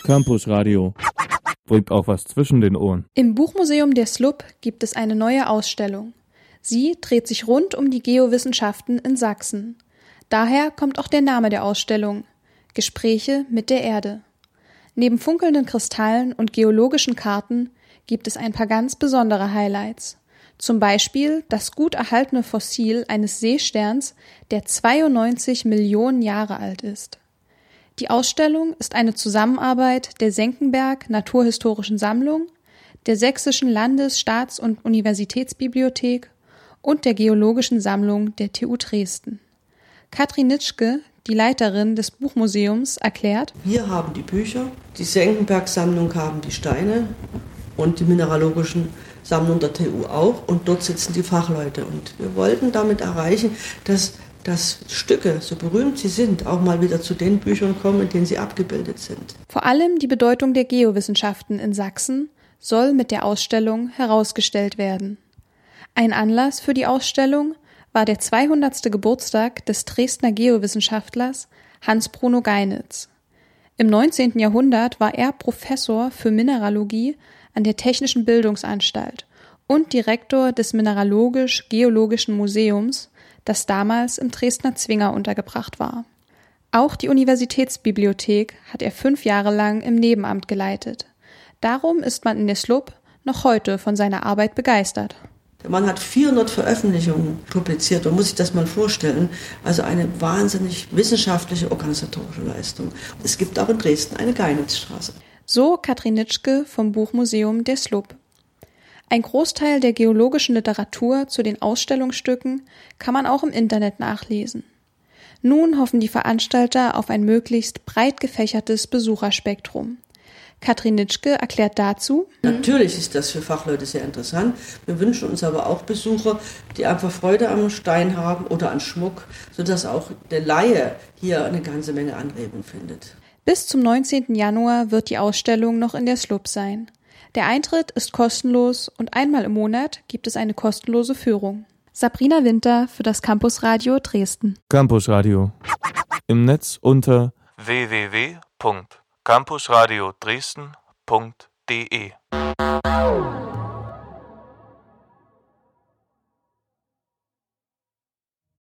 Campus Radio. Bringt auch was zwischen den Ohren. Im Buchmuseum der SLUB gibt es eine neue Ausstellung. Sie dreht sich rund um die Geowissenschaften in Sachsen. Daher kommt auch der Name der Ausstellung: Gespräche mit der Erde. Neben funkelnden Kristallen und geologischen Karten gibt es ein paar ganz besondere Highlights. Zum Beispiel das gut erhaltene Fossil eines Seesterns, der 92 Millionen Jahre alt ist. Die Ausstellung ist eine Zusammenarbeit der Senckenberg Naturhistorischen Sammlung, der Sächsischen Landes-, Staats- und Universitätsbibliothek und der Geologischen Sammlung der TU Dresden. Katrin Nitschke, die Leiterin des Buchmuseums, erklärt: Wir haben die Bücher, die Senckenberg-Sammlung haben die Steine und die mineralogischen Sammlung der TU auch, und dort sitzen die Fachleute. Und wir wollten damit erreichen, dass Stücke, so berühmt sie sind, auch mal wieder zu den Büchern kommen, in denen sie abgebildet sind. Vor allem die Bedeutung der Geowissenschaften in Sachsen soll mit der Ausstellung herausgestellt werden. Ein Anlass für die Ausstellung war der 200. Geburtstag des Dresdner Geowissenschaftlers Hans Bruno Geinitz. Im 19. Jahrhundert war er Professor für Mineralogie an der Technischen Bildungsanstalt und Direktor des Mineralogisch-Geologischen Museums, das damals im Dresdner Zwinger untergebracht war. Auch die Universitätsbibliothek hat er 5 Jahre lang im Nebenamt geleitet. Darum ist man in der SLUB noch heute von seiner Arbeit begeistert. Der Mann hat 400 Veröffentlichungen publiziert, man muss sich das mal vorstellen. Also eine wahnsinnig wissenschaftliche, organisatorische Leistung. Es gibt auch in Dresden eine Geinitzstraße. So Katrin Nitschke vom Buchmuseum der SLUB. Ein Großteil der geologischen Literatur zu den Ausstellungsstücken kann man auch im Internet nachlesen. Nun hoffen die Veranstalter auf ein möglichst breit gefächertes Besucherspektrum. Katrin Nitschke erklärt dazu: Natürlich ist das für Fachleute sehr interessant. Wir wünschen uns aber auch Besucher, die einfach Freude am Stein haben oder an Schmuck, sodass auch der Laie hier eine ganze Menge Anregung findet. Bis zum 19. Januar wird die Ausstellung noch in der SLUB sein. Der Eintritt ist kostenlos und einmal im Monat gibt es eine kostenlose Führung. Sabrina Winter für das Campus Radio Dresden. Campus Radio. Im Netz unter www.campusradiodresden.de